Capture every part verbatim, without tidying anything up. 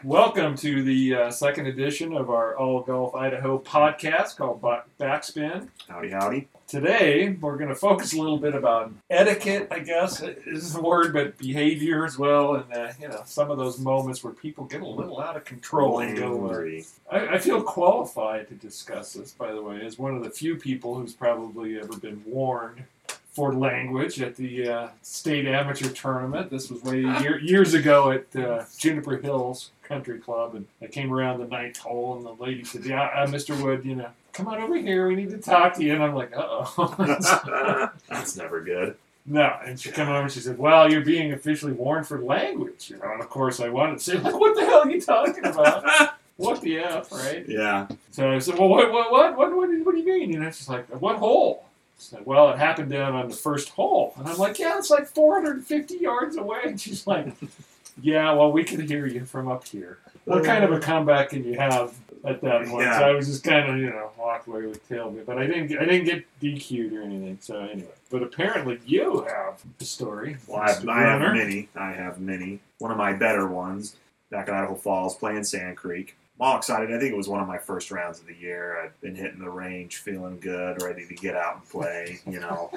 Welcome to the uh, second edition of our All Golf Idaho podcast called Backspin. Howdy, howdy. Today, we're going to focus a little bit about etiquette, I guess is the word, but behavior as well, and uh, you know, some of those moments where people get a little out of control and go. Uh, I, I feel qualified to discuss this, by the way, as one of the few people who's probably ever been warned for language at the uh, state amateur tournament. This was way year, years ago at uh, Juniper Hills Country Club, and I came around the ninth hole, and the lady said, "Yeah, uh, Mister Wood, you know, come on over here. We need to talk to you." And I'm like, "Uh-oh." That's never good. No, and she came over and she said, "Well, you're being officially warned for language." You know, and of course I wanted to say, like, "What the hell are you talking about? What the F, right?" Yeah. So I said, "Well, what, what, what, what, what, what do you mean?" You know, she's like, "What hole?" Said, "Well, it happened down on the first hole." And I'm like, "Yeah, it's like four hundred fifty yards away." And she's like, "Yeah, well, we can hear you from up here." What kind of a comeback can you have at that point? Yeah. So I was just kind of, you know, walked away with tailbit. But I didn't I didn't get D Q'd or anything. So anyway. But apparently you have the story. Well, I have, I have many. I have many. One of my better ones, back in Idaho Falls, playing Sand Creek. I'm all excited. I think it was one of my first rounds of the year. I'd been hitting the range, feeling good, ready to get out and play, you know,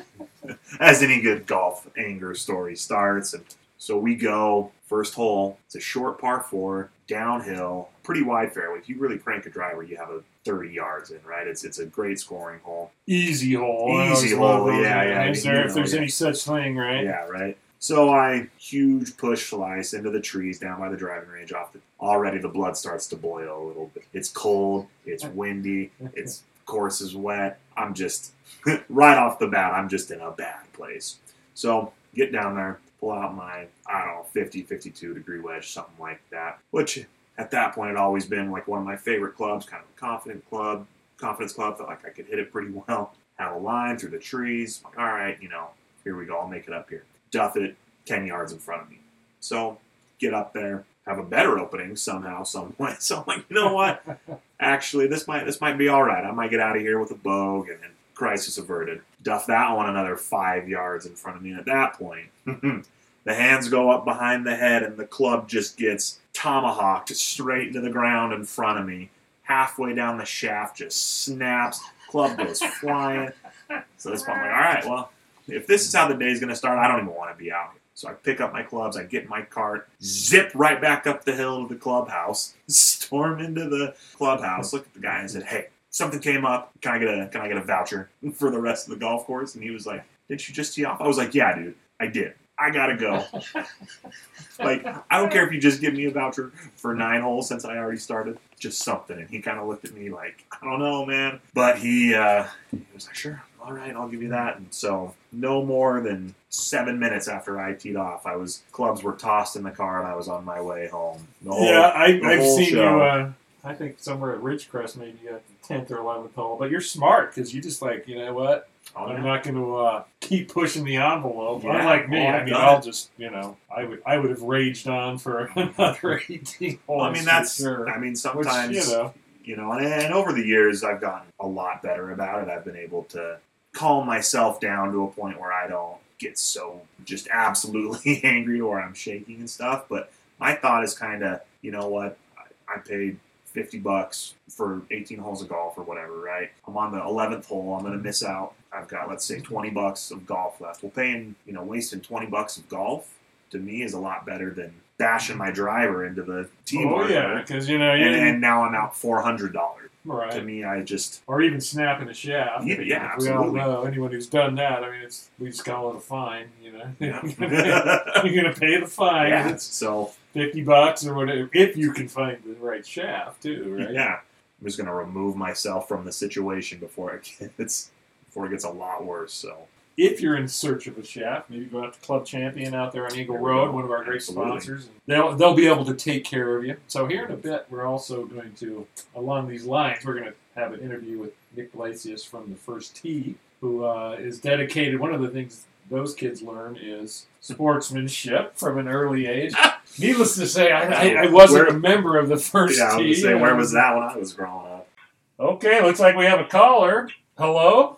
as any good golf anger story starts. And so we go, first hole. It's a short par four, downhill, pretty wide fairway. If you really crank a driver, you have a thirty yards in, right? It's it's a great scoring hole. Easy hole. Easy hole, yeah, yeah. Is there, you know, if there's yeah. any such thing, right? Yeah, right. So I huge push slice into the trees down by the driving range. Off the already the blood starts to boil a little bit. It's cold. It's windy. It's course is wet. I'm just right off the bat. I'm just in a bad place. So get down there, pull out my I don't know fifty, fifty-two degree wedge, something like that. Which at that point had always been like one of my favorite clubs, kind of a confident club, confidence club. Felt like I could hit it pretty well. Have a line through the trees. Like, all right, you know, here we go. I'll make it up here. Duff it ten yards in front of me. So get up there, have a better opening somehow, some way. So I'm like, you know what? Actually, this might this might be all right. I might get out of here with a bogue and then crisis averted. Duff that one another five yards in front of me. And at that point, the hands go up behind the head and the club just gets tomahawked straight into the ground in front of me. Halfway down the shaft, just snaps. Club goes flying. So this point, I'm like, all right, well, if this is how the day's going to start, I don't even want to be out here. So I pick up my clubs, I get in my cart, zip right back up the hill to the clubhouse, storm into the clubhouse, look at the guy and said, "Hey, something came up. Can I get a can I get a voucher for the rest of the golf course?" And he was like, "Didn't you just tee off?" I was like, "Yeah, dude, I did. I gotta go." Like, I don't care if you just give me a voucher for nine holes since I already started. Just something. And he kind of looked at me like, "I don't know, man." But he, uh, he was like, "Sure. All right, I'll give you that." And so no more than seven minutes after I teed off, I was clubs were tossed in the car and I was on my way home. The whole, yeah, I, the I've whole seen show. you, uh, I think somewhere at Ridgecrest maybe at the tenth or eleventh hole. But you're smart because you just like, you know what? Oh, I'm yeah. not going to uh, keep pushing the envelope. Yeah, Unlike me, well, I mean, done I'll it. just, you know, I would I would have raged on for another eighteen holes. Well, I mean, that's, for sure. I mean, Which, sometimes, you know, you know, and, and over the years, I've gotten a lot better about it. I've been able to calm myself down to a point where I don't get so just absolutely angry or I'm shaking and stuff. But my thought is kind of, you know what, I, I paid fifty bucks for eighteen holes of golf or whatever, right? I'm on the eleventh hole. I'm going to miss out. I've got, let's say, twenty bucks of golf left. Well, paying, you know, wasting twenty bucks of golf to me is a lot better than bashing my driver into the tee oh marker. yeah, because you know, you, And, and now I'm out four hundred dollars. right. To me, I just, Or even snapping a shaft. Yeah, yeah, we all absolutely. know anyone who's done that. I mean, it's we just call it a fine. You know, Yeah. you're gonna pay the fine. yeah. It's So, fifty bucks or whatever if you can find the right shaft too. Right? yeah, I'm just gonna remove myself from the situation before it gets before it gets a lot worse. So, If you're in search of a shaft, maybe go out to Club Champion out there on Eagle There we Road, go. one of our great Absolutely. sponsors. And they'll they'll be able to take care of you. So here in a bit, we're also going to, along these lines, we're going to have an interview with Nick Glacius from the First Tee, who uh, is dedicated. One of the things those kids learn is sportsmanship from an early age. Needless to say, I, I, I wasn't Where- a member of the First yeah, I was Tee. gonna say, where was that when I was growing up? Okay, looks like we have a caller. Hello?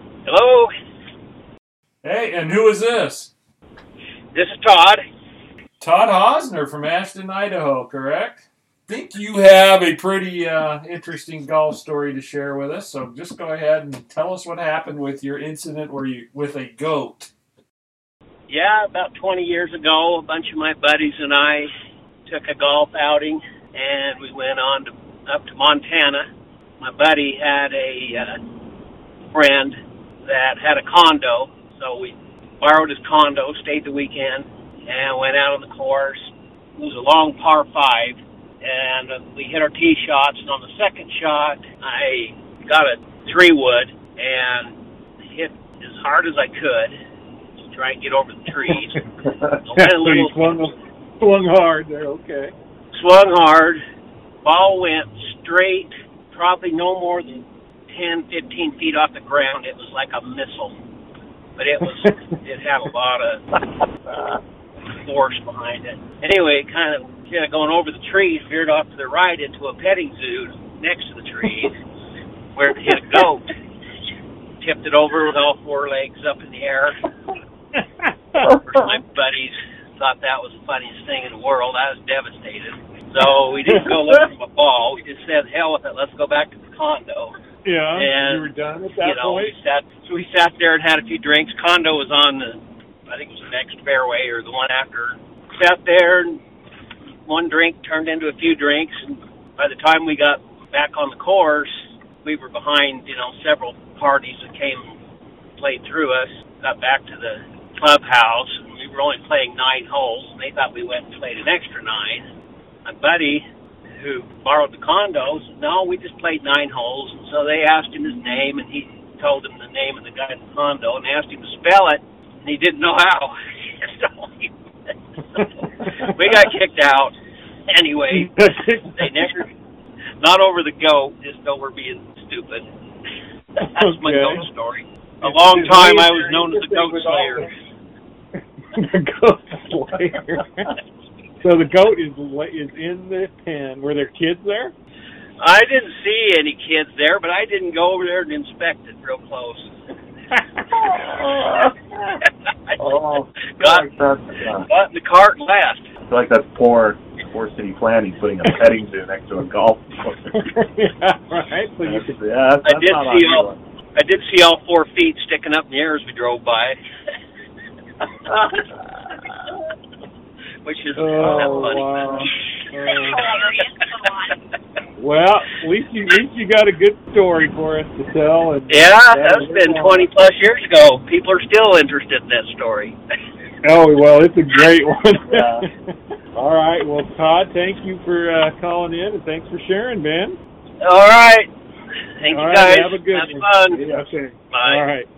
Hello, Hey, and who is this? this is Todd. Todd Hosner from Ashton, Idaho, correct? I think you have a pretty uh, interesting golf story to share with us, so just go ahead and tell us what happened with your incident where you with a goat. Yeah, about twenty years ago, a bunch of my buddies and I took a golf outing, and we went on to, up to Montana. My buddy had a uh, friend that had a condo, so we borrowed his condo, stayed the weekend, and went out on the course. It was a long par five, and uh, we hit our tee shots, and on the second shot, I got a three wood and hit as hard as I could to try and get over the trees. I went a so little, you swung, swung hard there, okay. Swung hard. Ball went straight, probably no more than ten, fifteen feet off the ground. It was like a missile. But it was, it had a lot of force behind it. Anyway, kind of, kind of going over the trees, veered off to the right into a petting zoo next to the trees, where it hit a goat. Tipped it over with all four legs up in the air. My buddies thought that was the funniest thing in the world. I was devastated. So we didn't go look for a ball. We just said, hell with it. Let's go back to the condo. Yeah, and, you were done at that you know, point? We sat, so we sat there and had a few drinks. Condo was on the, I think it was the next fairway or the one after. Sat there, and one drink turned into a few drinks. And by the time we got back on the course, we were behind, you know, several parties that came and played through us. Got back to the clubhouse, and we were only playing nine holes, and they thought we went and played an extra nine. My buddy, who borrowed the condo, said, no, we just played nine holes. And so they asked him his name, and he told them the name of the guy in the condo, and they asked him to spell it, and he didn't know how. So we got kicked out. Anyway, they never, not over the goat, just over being stupid. That's my Okay. goat story. A long time I was known as the goat slayer. The goat slayer. So the goat is is in the pen. Were there kids there? I didn't see any kids there, but I didn't go over there and inspect it real close. Oh, got, like that's, uh, got in the cart and left. I feel like that's poor, poor city planning, putting a petting zoo next to a golf course. Yeah, right. So you could, yeah, that's, I that's did not see on all. I did see all four feet sticking up in the air as we drove by. Which is Oh, not funny. wow. Well, at least you at least you got a good story for us to tell. And Yeah, that's been twenty plus years ago. People are still interested in that story. Oh well, it's a great one. Yeah. All right. Well, Todd, thank you for uh, calling in, and thanks for sharing, man. All right. Thank All you right, guys. have a good Have one. fun. Yeah, okay. Bye. All right.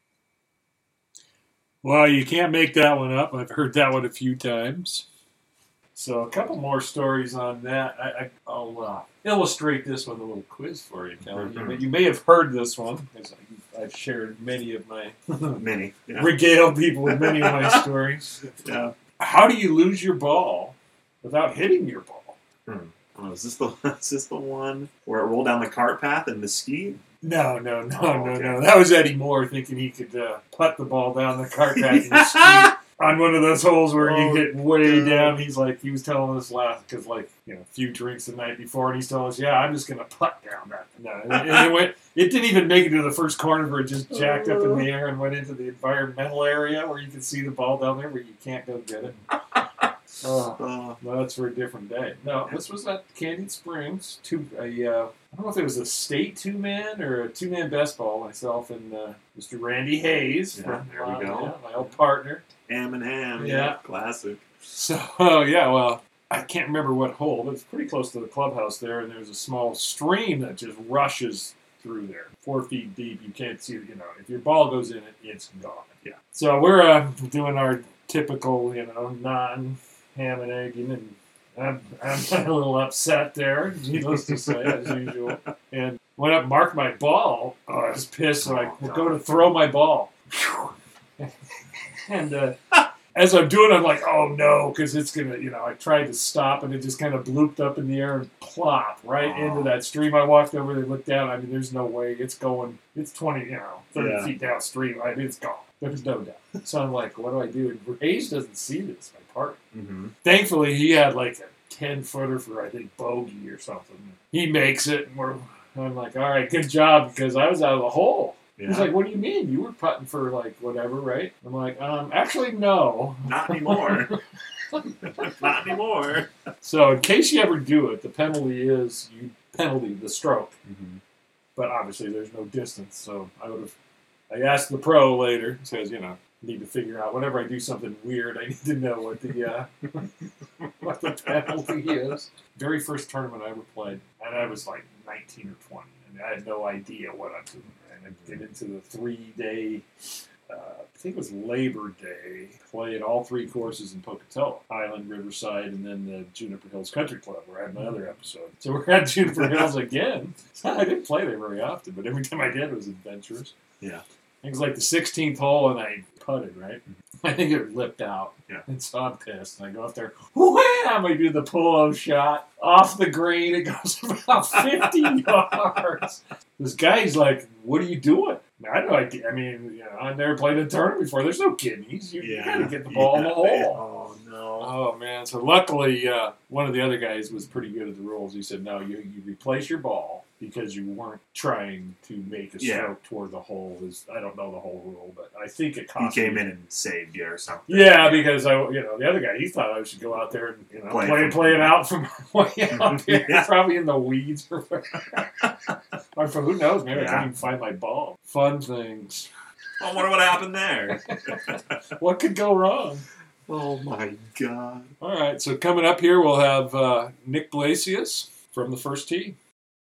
Well, you can't make that one up. I've heard that one a few times. So a couple more stories on that. I, I, I'll uh, illustrate this with a little quiz for you, Kelly. Mm-hmm. You, you may have heard this one, because I've shared many of my, Many. Yeah. regaled people with many of my stories. Yeah. How do you lose your ball without hitting your ball? Hmm. Oh, is this the is this the one where it rolled down the cart path in Mesquite? No, no, no, Oh, no, okay. no. That was Eddie Moore thinking he could uh, putt the ball down the cart path in the street on one of those holes where Oh, you get way God. down. He's like, he was telling us last, because like, you know, a few drinks the night before, and he's telling us, yeah, I'm just going to putt down that. No, and it, went, it didn't even make it to the first corner where it just jacked up in the air and went into the environmental area where you can see the ball down there where you can't go get it. Oh, Uh, no, that's for a different day. No, this was at Canyon Springs. Two, a, uh, I don't know if it was a state two-man or a two-man best ball. Myself and uh, Mister Randy Hayes. Yeah, from, there we uh, go. yeah, my old partner. ham and ham. Yeah. Classic. So, oh, yeah, well, I can't remember what hole, but it's pretty close to the clubhouse there, and there's a small stream that just rushes through there. Four feet deep. You can't see it. You know, if your ball goes in it, it's gone. Yeah. So we're uh, doing our typical, you know, non ham and egging, and I'm, I'm a little upset there, needless to say, as usual. And went up and marked my ball. Oh, I was pissed, so I Oh, go to throw my ball. And uh, as I'm doing it, I'm like, oh no, because it's going to, you know, I tried to stop, and it just kind of blooped up in the air and plop right Oh. into that stream. I walked over there, looked down. I mean, there's no way. It's going, it's twenty, you know, thirty Yeah. feet downstream. I mean, it's gone. There's no doubt. So I'm like, what do I do? And Hayes doesn't see this, my partner. Mm-hmm. Thankfully, he had like a ten-footer for, I think, bogey or something. He makes it, and we're, I'm like, all right, good job, because I was out of the hole. Yeah. He's like, what do you mean? You were putting for, like, whatever, right? I'm like, um, actually, no. Not anymore. Not anymore. So in case you ever do it, the penalty is you penalty the stroke. Mm-hmm. But obviously there's no distance, so I would have. I asked the pro later. Says, you know, need to figure out whenever I do something weird, I need to know what the uh, what the penalty is. Very first tournament I ever played, and I was like nineteen or twenty, and I had no idea what I'm doing. And I get into the three day. Uh, I think it was Labor Day. Played all three courses in Pocatello, Highland, Riverside, and then the Juniper Hills Country Club, where I had my other episode. So we're at Juniper Hills again. I didn't play there very often, but every time I did, it was adventurous. Yeah. It was like the sixteenth hole, and I putted, right? I think it lipped out. Yeah. And so I'm pissed. And I go up there, wham! I do the pull-up shot off the green. It goes about fifty yards. This guy's like, what are you doing? I had no idea. I mean, you know, I've never played a tournament before. There's no kidneys. You, Yeah. you got to get the ball in the hole. Oh, no. Oh, man. So luckily, uh, one of the other guys was pretty good at the rules. He said, no, you, you replace your ball because you weren't trying to make a Yeah. stroke toward the hole. Is I don't know the whole rule, but I think it He cost came me. in and saved you or something. Yeah, because I, you know, the other guy, he thought I should go out there and you know Play play from- play it out from way out there, Yeah. probably in the weeds or whatever. Or for who knows, maybe I Yeah. can't even find my ball. Fun things. I wonder what happened there. What could go wrong? Oh, my God. All right, so coming up here, we'll have uh, Nick Blasius from the First Tee.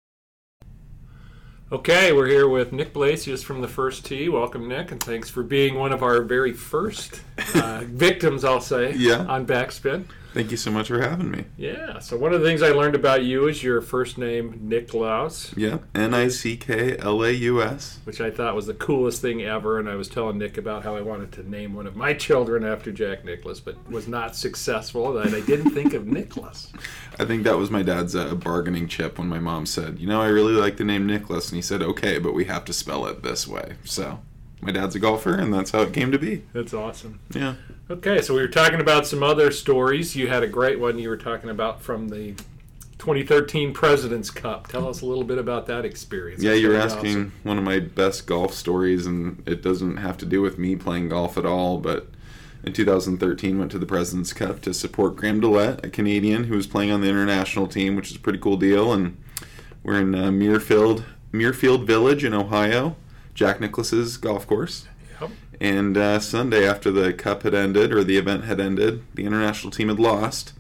Okay, we're here with Nick Blasius from the First Tee. Welcome, Nick, and thanks for being one of our very first uh, victims, I'll say, Yeah. on Backspin. Thank you so much for having me. Yeah, so one of the things I learned about you is your first name, Nicklaus, Yeah, N I C K L A U S. which I thought was the coolest thing ever, and I was telling Nick about how I wanted to name one of my children after Jack Nicklaus, but was not successful, and I didn't think of Nicholas. I think that was my dad's uh, bargaining chip when my mom said, you know, I really like the name Nicholas. And he said, okay, but we have to spell it this way. So my dad's a golfer, and that's how it came to be. That's awesome. Yeah. Okay, so we were talking about some other stories. You had a great one you were talking about from the twenty thirteen President's Cup. Tell us a little bit about that experience. Yeah, That's you're very asking awesome. one of my best golf stories, and it doesn't have to do with me playing golf at all, but in two thousand thirteen went to the President's Cup to support Graham DeLette, a Canadian who was playing on the international team, which is a pretty cool deal, and we're in uh, Muirfield, Muirfield Village in Ohio, Jack Nicklaus's golf course. Yep. And uh, Sunday, after the cup had ended, or the event had ended, the international team had lost.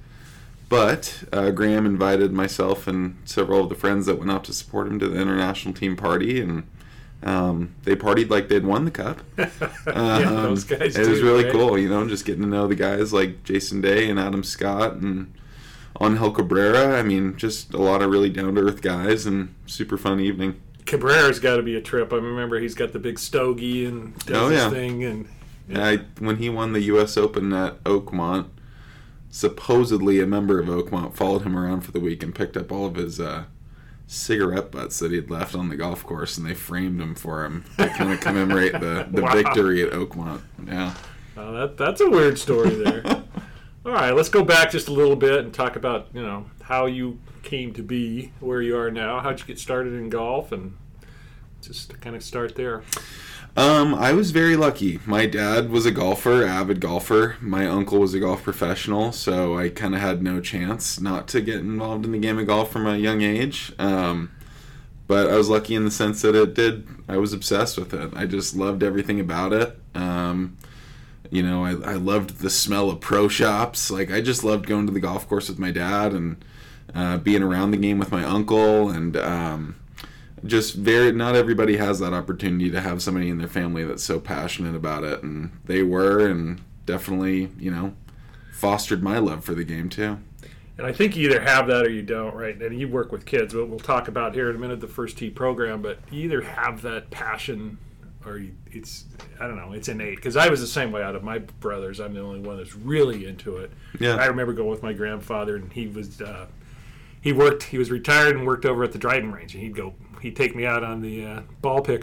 But uh, Graham invited myself and several of the friends that went out to support him to the international team party, and um, they partied like they'd won the cup. Yeah, Um, those guys It was do, really right? cool, you know, just getting to know the guys like Jason Day and Adam Scott and Angel Cabrera. I mean, just a lot of really down-to-earth guys, and super fun evening. Cabrera's got to be a trip. I remember he's got the big stogie and does Oh, his yeah. thing. And I, when he won the U S Open at Oakmont, supposedly a member of Oakmont followed him around for the week and picked up all of his uh, cigarette butts that he had left on the golf course, and they framed him for him to kind of commemorate the, the Wow. victory at Oakmont. Yeah. uh, that that's a weird story there. All right, let's go back just a little bit and talk about, you know, how you came to be where you are now. How'd you get started in golf, and just to kind of start there. Um, I was very lucky. My dad was a golfer, avid golfer. My uncle was a golf professional, so I kind of had no chance not to get involved in the game of golf from a young age. Um, but I was lucky in the sense that it did. I was obsessed with it. I just loved everything about it. Um, you know, I, I loved the smell of pro shops. Like, I just loved going to the golf course with my dad and uh, being around the game with my uncle, and um, just very, not everybody has that opportunity to have somebody in their family that's so passionate about it, and they were, and definitely, you know, fostered my love for the game too. And I think you either have that or you don't, right? And you work with kids, but we'll talk about here in a minute the First Tee program, but you either have that passion or you, it's, I don't know, it's innate. Because I was the same way out of my brothers. I'm the only one that's really into it. Yeah. I remember going with my grandfather, and he was, uh, he worked, he was retired and worked over at the driving range, and he'd go, he'd take me out on the uh, ball picker.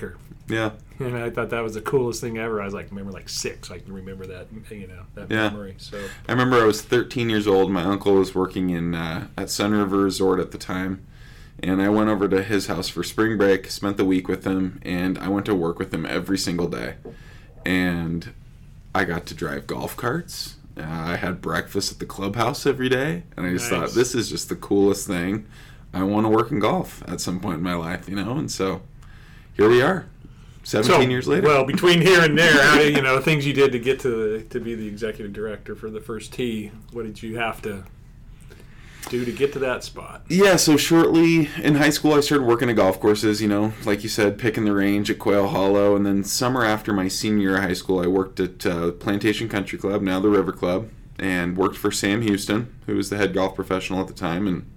Yeah. And I thought that was the coolest thing ever. I was like, remember, like six. I can remember that, you know, that Yeah. memory. So I remember I was thirteen years old. My uncle was working in uh, at Sun River Resort at the time. And I went over to his house for spring break, spent the week with him, and I went to work with him every single day. And I got to drive golf carts. Uh, I had breakfast at the clubhouse every day. And I just Nice. thought, this is just the coolest thing. I want to work in golf at some point in my life, you know? And so here we are, seventeen So, years later. Well, between here and there, how did, you know, things you did to get to the, to be the executive director for the First Tee, what did you have to do to get to that spot? Yeah, so shortly in high school, I started working at golf courses, you know, like you said, picking the range at Quail Hollow. And then summer after my senior year of high school, I worked at uh, Plantation Country Club, now the River Club, and worked for Sam Houston, who was the head golf professional at the time. And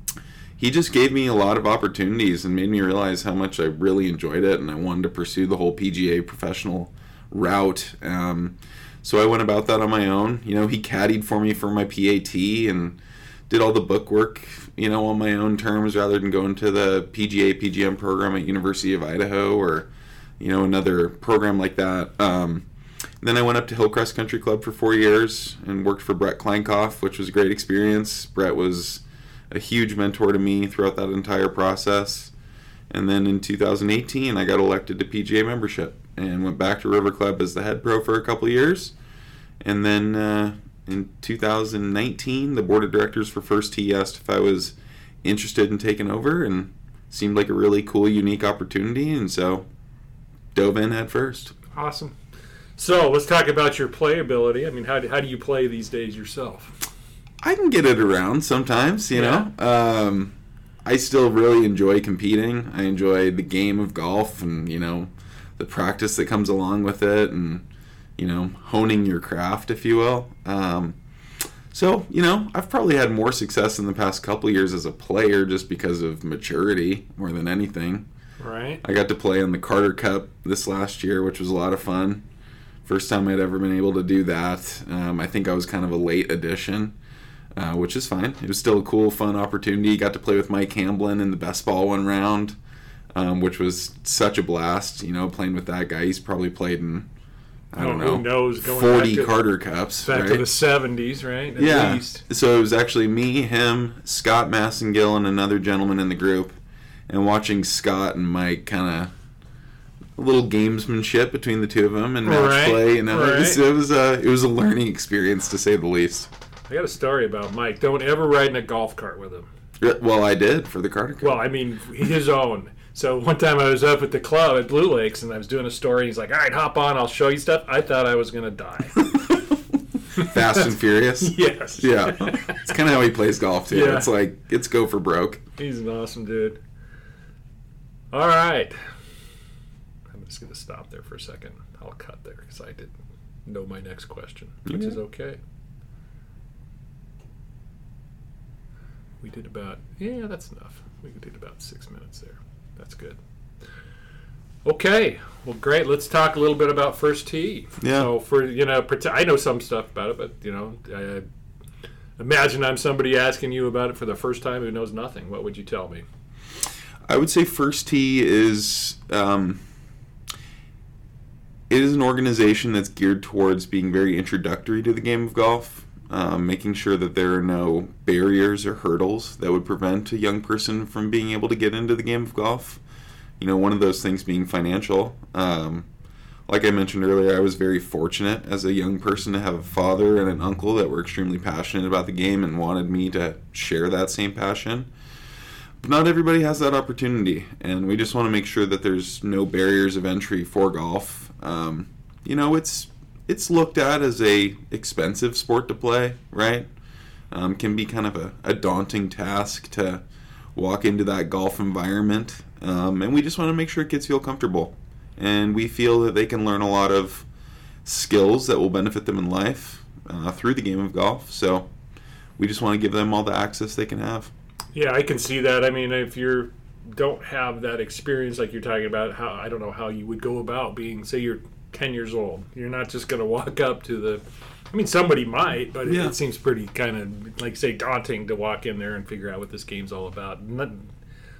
he just gave me a lot of opportunities and made me realize how much I really enjoyed it, and I wanted to pursue the whole P G A professional route. Um, so I went about that on my own. You know, he caddied for me for my P A T and did all the book work, you know, on my own terms rather than going to the P G A, P G M program at University of Idaho or, you know, another program like that. Um, then I went up to Hillcrest Country Club for four years and worked for Brett Kleinkoff, which was a great experience. Brett was a huge mentor to me throughout that entire process. And then in two thousand eighteen, I got elected to P G A membership and went back to River Club as the head pro for a couple of years. And then uh, in two thousand nineteen, the board of directors for First Tee asked if I was interested in taking over, and seemed like a really cool, unique opportunity, and so dove in head first. Awesome. So let's talk about your playability. I mean, how do, how do you play these days yourself? I can get it around sometimes, you Yeah. know. Um, I still really enjoy competing. I enjoy the game of golf and, you know, the practice that comes along with it and, you know, honing your craft, if you will. Um, so, you know, I've probably had more success in the past couple of years as a player just because of maturity more than anything. Right. I got to play on the Carter Cup this last year, which was a lot of fun. First time I'd ever been able to do that. Um, I think I was kind of a late addition. Uh, which is fine. It was still a cool, fun opportunity. Got to play with Mike Hamblin in the best ball one round, um, which was such a blast. You know, playing with that guy. He's probably played in, I don't Oh, know, who knows, going forty back to- Carter Cups. Back right? to the seventies, right? At yeah. least. So it was actually me, him, Scott Massengill, and another gentleman in the group. And watching Scott and Mike kind of a little gamesmanship between the two of them and match Right, play. You know, it was right. it was a it was a learning experience to say the least. I got a story about Mike. Don't ever ride in a golf cart with him. Well, I did for the Carter Cup. Well, I mean, his own. So one time I was up at the club at Blue Lakes, and I was doing a story. He's like, all right, hop on. I'll show you stuff. I thought I was going to die. Fast and Furious. Yes. Yeah, it's kind of how he plays golf too. Yeah. It's like it's go for broke. He's an awesome dude. All right. I'm just going to stop there for a second. I'll cut there because I didn't know my next question, which Yeah. is okay. We did about, yeah, that's enough. We did about six minutes there. That's good. Okay. Well, great. Let's talk a little bit about First Tee. Yeah. So for, you know, prote- I know some stuff about it, but, you know, I imagine I'm somebody asking you about it for the first time who knows nothing. What would you tell me? I would say First Tee is um, it is an organization that's geared towards being very introductory to the game of golf, um, making sure that there are no barriers or hurdles that would prevent a young person from being able to get into the game of golf. You know, one of those things being financial. Um, like I mentioned earlier, I was very fortunate as a young person to have a father and an uncle that were extremely passionate about the game and wanted me to share that same passion. But not everybody has that opportunity, and we just want to make sure that there's no barriers of entry for golf. Um, you know, it's it's looked at as a expensive sport to play, right? Um, can be kind of a, a daunting task to walk into that golf environment, um, and we just want to make sure kids feel comfortable, and we feel that they can learn a lot of skills that will benefit them in life uh, through the game of golf. So we just want to give them all the access they can have. Yeah, I can see that. I mean, if you don't have that experience like you're talking about, how I don't know how you would go about being, say you're ten years old. You're not just going to walk up to the, I mean, somebody might, but it, Yeah. it seems pretty kind of, like, say, daunting to walk in there and figure out what this game's all about. Not,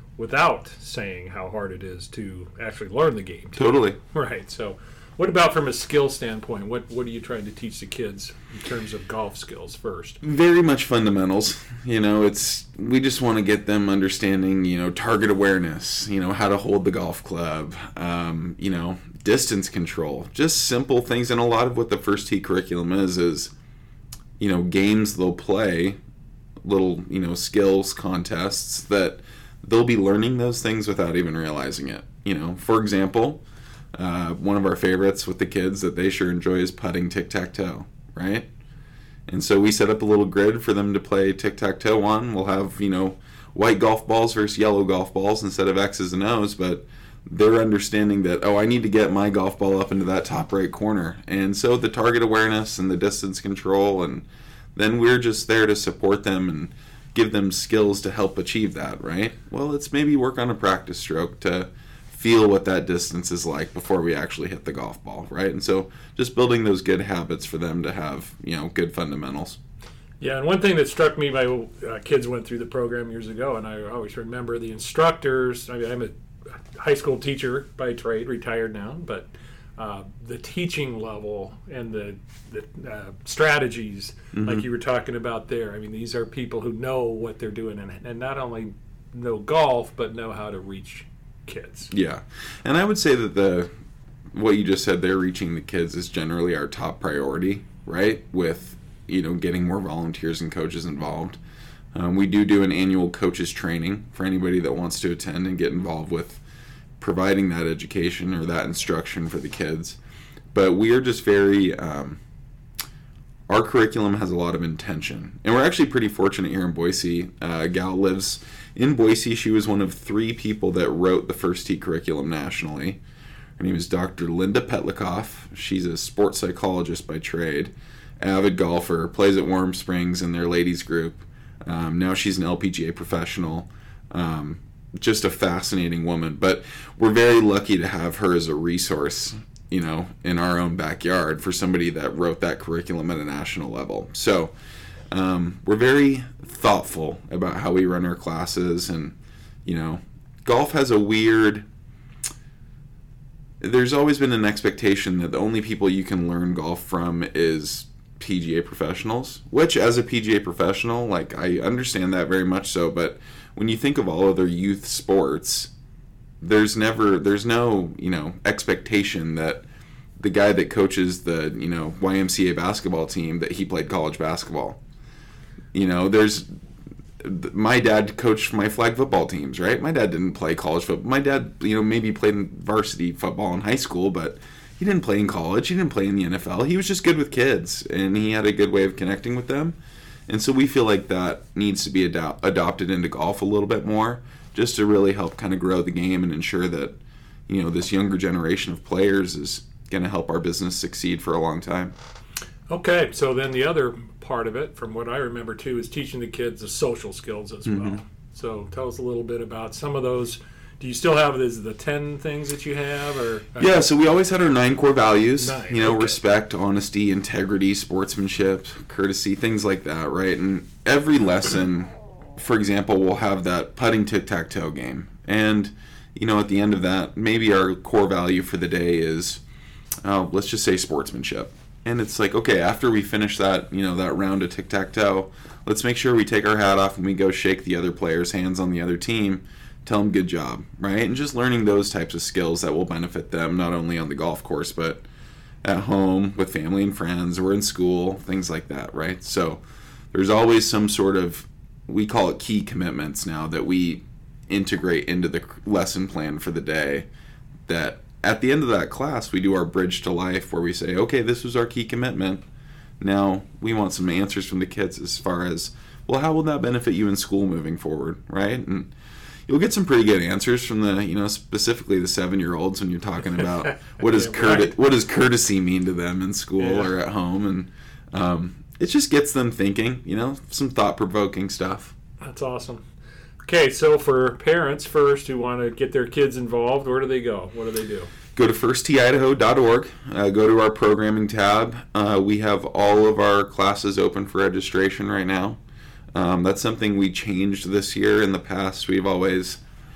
without saying how hard it is to actually learn the game. Totally. Right. So what about from a skill standpoint? What what are you trying to teach the kids in terms of golf skills first? Very much fundamentals. You know, it's we just want to get them understanding, you know, target awareness, you know, how to hold the golf club, um, you know, distance control, just simple things. And a lot of what the First Tee curriculum is, is, you know, games they'll play, little, you know, skills contests that they'll be learning those things without even realizing it. You know, for example, uh, one of our favorites with the kids that they sure enjoy is putting tic-tac-toe, right? And so we set up a little grid for them to play tic-tac-toe on. We'll have, you know, white golf balls versus yellow golf balls instead of X's and O's, but they're understanding that, oh, I need to get my golf ball up into that top right corner. And so the target awareness and the distance control, and then we're just there to support them and give them skills to help achieve that, right? Well, let's maybe work on a practice stroke to feel what that distance is like before we actually hit the golf ball, right? And so just building those good habits for them to have, you know, good fundamentals. Yeah, and one thing that struck me, my uh, kids went through the program years ago, and I always remember the instructors. I mean, I'm a high school teacher by trade, retired now, but uh, the teaching level and the, the uh, strategies, mm-hmm. like you were talking about there, I mean, these are people who know what they're doing and, and not only know golf, but know how to reach kids. Yeah, and I would say that the what you just said there, reaching the kids, is generally our top priority, right? With, you know, getting more volunteers and coaches involved. Um, we do do an annual coaches training for anybody that wants to attend and get involved with providing that education or that instruction for the kids. But we are just very, um, our curriculum has a lot of intention. And we're actually pretty fortunate here in Boise. Uh, a gal lives in Boise. She was one of three people that wrote the First Tee curriculum nationally. Her name is Doctor Linda Petlikoff. She's a sports psychologist by trade, avid golfer, plays at Warm Springs in their ladies group. Um, now she's an L P G A professional. Um, just a fascinating woman. But we're very lucky to have her as a resource, you know, in our own backyard for somebody that wrote that curriculum at a national level. So um, we're very thoughtful about how we run our classes. And, you know, golf has a weird... There's always been an expectation that the only people you can learn golf from is P G A professionals, which as a P G A professional, like, I understand that very much so, but when you think of all other youth sports, there's never, there's no, you know, expectation that the guy that coaches the, you know, Y M C A basketball team, that he played college basketball. You know, there's, my dad coached my flag football teams, right? My dad didn't play college football. My dad, you know, maybe played in varsity football in high school, but he didn't play in college. He didn't play in the N F L. He was just good with kids, and he had a good way of connecting with them. And so we feel like that needs to be ado- adopted into golf a little bit more, just to really help kind of grow the game and ensure that, you know, this younger generation of players is going to help our business succeed for a long time. Okay, so then the other part of it, from what I remember too, is teaching the kids the social skills as Mm-hmm. well. So tell us a little bit about some of those. Do you still have this, the ten things that you have? Or Yeah, so we always had our nine core values, Nine, you know, okay. respect, honesty, integrity, sportsmanship, courtesy, things like that, right? And every lesson, for example, we'll have that putting tic-tac-toe game. And, you know, at the end of that, maybe our core value for the day is, uh, let's just say sportsmanship. And it's like, okay, after we finish that, you know, that round of tic-tac-toe, let's make sure we take our hat off and we go shake the other player's hands on the other team, tell them good job, right? And just learning those types of skills that will benefit them not only on the golf course, but at home with family and friends or in school, things like that, right? So there's always some sort of, we call it key commitments now, that we integrate into the lesson plan for the day, that at the end of that class, we do our bridge to life where we say, okay, this was our key commitment. Now we want some answers from the kids as far as, well, how will that benefit you in school moving forward, right? And you'll get some pretty good answers from the, you know, specifically the seven-year-olds when you're talking about what does Yeah, courte- right. what does courtesy mean to them in school Yeah. or at home, and um, it just gets them thinking, you know, some thought-provoking stuff. That's awesome. Okay, so for parents first who want to get their kids involved, where do they go? What do they do? Go to first tee idaho dot org, uh, go to our programming tab. Uh, we have all of our classes open for registration right now. Um, that's something we changed this year. In the past, we've always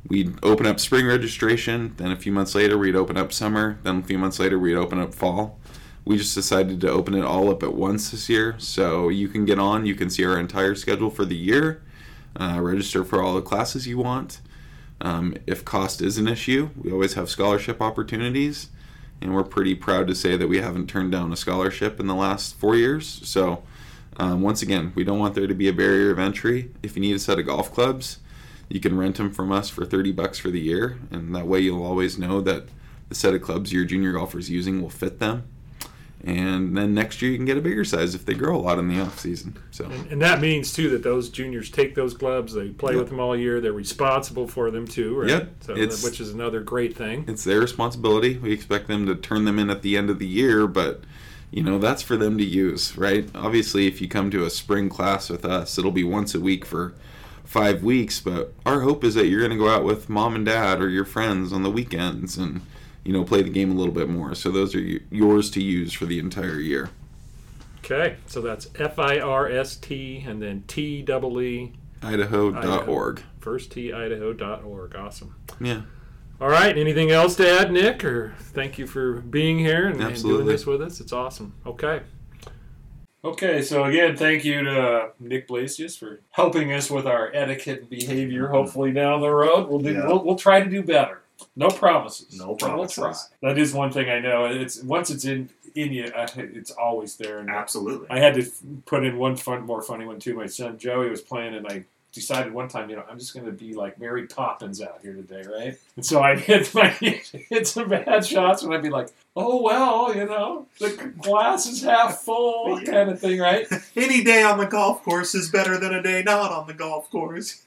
we'd open up spring registration, then a few months later we'd open up summer, then a few months later we'd open up fall. We just decided to open it all up at once this year, so you can get on, you can see our entire schedule for the year, uh, register for all the classes you want. Um, if cost is an issue, we always have scholarship opportunities, and we're pretty proud to say that we haven't turned down a scholarship in the last four years. So um, once again, we don't want there to be a barrier of entry. If you need a set of golf clubs, you can rent them from us for thirty bucks for the year, and that way you'll always know that the set of clubs your junior golfer's using will fit them. And then next year you can get a bigger size if they grow a lot in the off season. So, and, and that means too that those juniors take those clubs, they play yep. with them all year. They're responsible for them too, right? Yep. So, It's- which is another great thing. It's their responsibility. We expect them to turn them in at the end of the year, but you know, that's for them to use, right? Obviously, if you come to a spring class with us, it'll be once a week for five weeks, but our hope is that you're going to go out with mom and dad or your friends on the weekends and, you know, play the game a little bit more. So those are yours to use for the entire year. Okay, so that's F I R S T and then T E E Idaho dot org. First T Idaho dot org. Awesome. Yeah. All right, anything else to add, Nick? Or thank you for being here and, and Absolutely. doing this with us. It's awesome. Okay. Okay, so again, thank you to uh, Nick Blasius for helping us with our etiquette and behavior. Hopefully down the road, we'll do. Yeah. We'll, we'll try to do better. No promises. No but we'll promises. try. That is one thing I know. It's once it's in in you, uh, it's always there. And Absolutely. I had to put in one fun, more funny one too. My son Joey was playing, and I decided one time, you know, I'm just going to be like Mary Poppins out here today, right? And so I hit my hit some bad shots, and I'd be like, oh well, you know, the glass is half full, Yeah. kind of thing, right? Any day on the golf course is better than a day not on the golf course.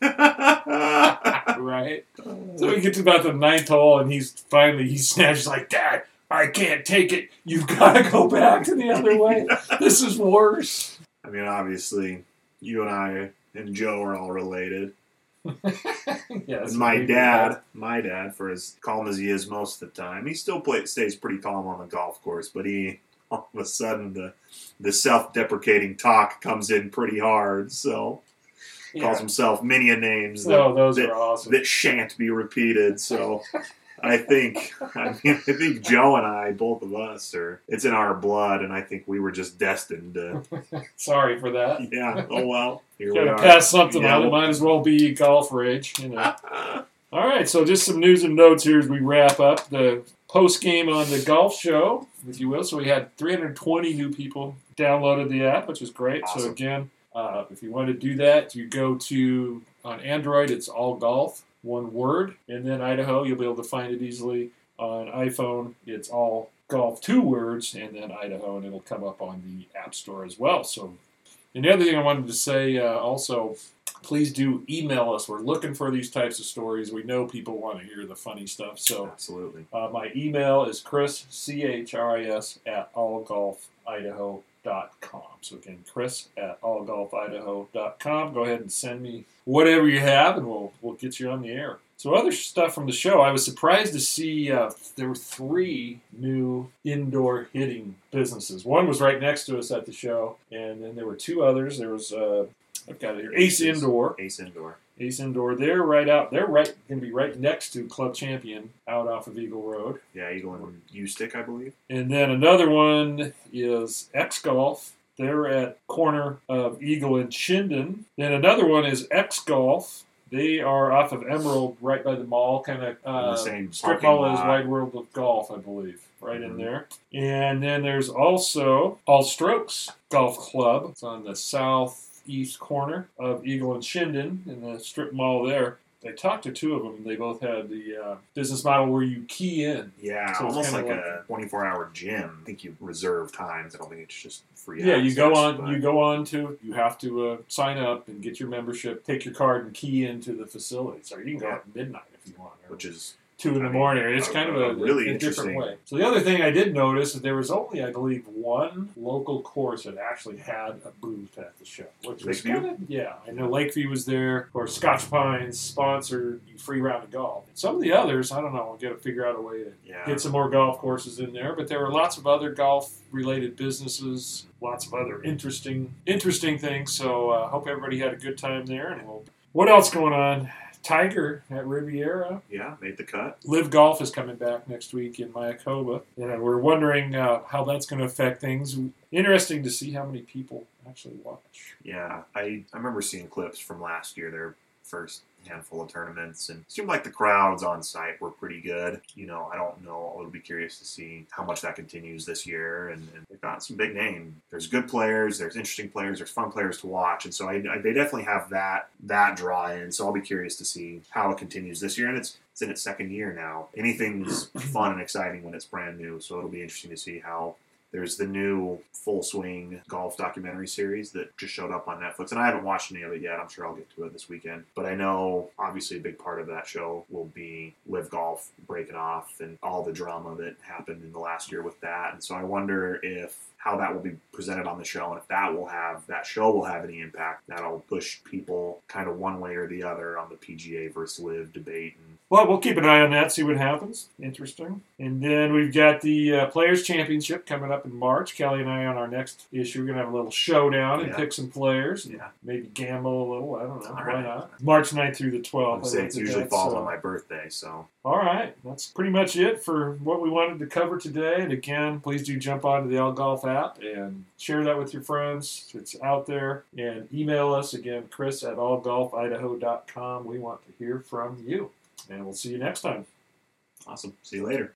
Right. So we get to about the ninth hole, and he's finally he snatches like, Dad, I can't take it. You've got to go back to the other way. This is worse. I mean, obviously, you and I and Joe are all related. Yes. And my dad, my dad, for as calm as he is most of the time, he still play, stays pretty calm on the golf course, but he, all of a sudden, the the self-deprecating talk comes in pretty hard, so Yeah. calls himself many a names that, Oh, those that, are awesome. that shan't be repeated, so... I think, I mean, I think Joe and I, both of us, are, it's in our blood, and I think we were just destined to, Sorry for that. yeah, oh well, here we Gotta are. pass something Yeah, on. It well- might as well be golf rage, you know. All right, so just some news and notes here as we wrap up the post game on the golf show, if you will. So we had three hundred twenty new people downloaded the app, which is great. So Awesome. again, uh, if you want to do that, you go to on Android, it's all golf, one word, and then Idaho, you'll be able to find it easily. On iPhone, it's all golf, two words, and then Idaho, and it'll come up on the App Store as well. So, and the other thing I wanted to say uh, also, please do email us. We're looking for these types of stories. We know people want to hear the funny stuff. So Absolutely. uh, my email is Chris, C H R I S, at all golf idaho dot com. So again, Chris at all golf idaho dot com. Go ahead and send me whatever you have, and we'll we'll get you on the air. So other stuff from the show, I was surprised to see uh, there were three new indoor hitting businesses. One was right next to us at the show, and then there were two others. There was, uh, I've got it here, Ace Indoor. Ace Indoor. Ace Indoor, they're right out, they're right, going to be right next to Club Champion out off of Eagle Road. Yeah, Eagle and U-Stick, I believe. And then another one is X Golf. They're at corner of Eagle and Chinden. Then another one is X Golf. They are off of Emerald, right by the mall, kind of uh, the same strip parking mall as lot. Wide World of Golf, I believe, right in Mhm. there. And then there's also All Strokes Golf Club. It's on the southeast corner of Eagle and Chinden in the strip mall there. I talked to two of them. They both had the uh, business model where you key in. Yeah, So it's almost like, kinda like- a twenty-four hour gym. I think you reserve times. I don't think it's just free Yeah, you go access, on. but- You go on to. You have to uh, sign up and get your membership. Take your card and key into the facilities, or you can go Yeah. at midnight if you want, or Which is, two in I the mean, morning. It's a- kind of a a, really a different interesting- way. So the other thing I did notice is there was only, I believe, one local course that actually had a booth at the show. Which was Lakeview? kind of, yeah, I know Lakeview was there. Of course, Scotch Pines sponsored the free round of golf. Some of the others, I don't know. We'll get to figure out a way to yeah. get some more golf courses in there. But there were lots of other golf-related businesses, lots of other interesting, interesting things. So I uh, hope everybody had a good time there. And we'll, what else going on? Tiger at Riviera. Yeah, made the cut. Live Golf is coming back next week in Mayakoba, and we're wondering uh, how that's going to affect things. Interesting to see how many people actually watch. Yeah, I, I remember seeing clips from last year, their first handful of tournaments, and it seemed like the crowds on site were pretty good. You know, I don't know. I would be curious to see how much that continues this year, and, and they've got some big name. There's good players, there's interesting players, there's fun players to watch, and so I, I, they definitely have that that draw in. So I'll be curious to see how it continues this year, and it's it's in its second year now. Anything's fun and exciting when it's brand new, so it'll be interesting to see how. There's the new Full Swing golf documentary series that just showed up on Netflix, and I haven't watched any of it yet. I'm sure I'll get to it this weekend. But I know, obviously, a big part of that show will be Live Golf breaking off and all the drama that happened in the last year with that. And so I wonder if how that will be presented on the show, and if that will have that show will have any impact that'll push people kind of one way or the other on the P G A versus Live debate. And well, we'll keep an eye on that, see what happens. Interesting. And then we've got the uh, Players Championship coming up in March. Kelly and I on our next issue, we're going to have a little showdown and Yeah. pick some players. And Yeah. maybe gamble a little. I don't know. All Why right. not? March ninth through the I twelfth. would say I it looked at usually that, falls so- on my birthday, so All right. That's pretty much it for what we wanted to cover today. And again, please do jump onto the All Golf app and share that with your friends. It's out there. And email us again, Chris at all golf idaho dot com. We want to hear from you. And we'll see you next time. awesome. See you later.